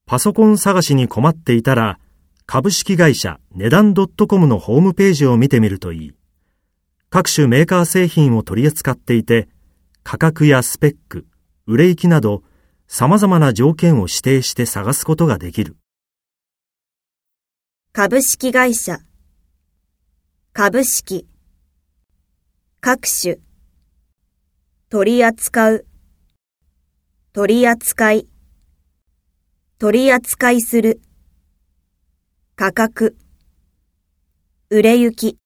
パソコン探しに困っていたら、株式会社値段 .com のホームページを見てみるといい。各種メーカー製品を取り扱っていて、価格やスペック、売れ行きなど、様々な条件を指定して探すことができる。 株式会社、株式、各種、取り扱う、取り扱い、取り扱いする、価格、売れ行き。